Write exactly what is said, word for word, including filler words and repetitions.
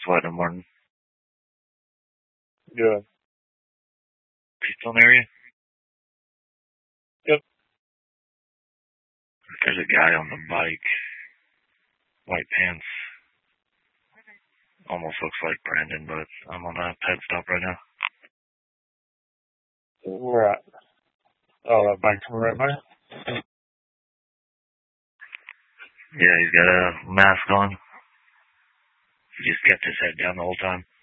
Sweating Martin. Good. You still near you? Yep. There's a guy on the bike. White pants. Almost looks like Brandon, but I'm on a pit stop right now. Right. Oh, that bike coming right by? Yeah, he's got a mask on. He just kept his head down the whole time.